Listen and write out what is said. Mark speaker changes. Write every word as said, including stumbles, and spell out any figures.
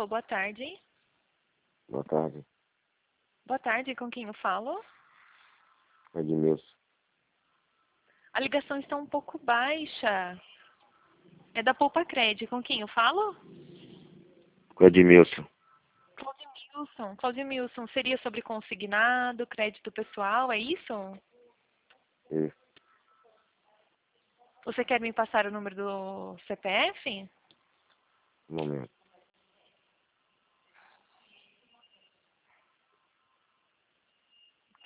Speaker 1: Alô, boa tarde.
Speaker 2: Boa tarde,
Speaker 1: Boa tarde, com quem eu falo?
Speaker 2: Edmilson.
Speaker 1: A ligação está um pouco baixa. É da Poupa Cred, com quem eu falo?
Speaker 2: Edmilson.
Speaker 1: Claudemilson. Claudemilson, seria sobre consignado, crédito pessoal, é isso?
Speaker 2: Isso.
Speaker 1: Você quer me passar o número do C P F?
Speaker 2: Um momento.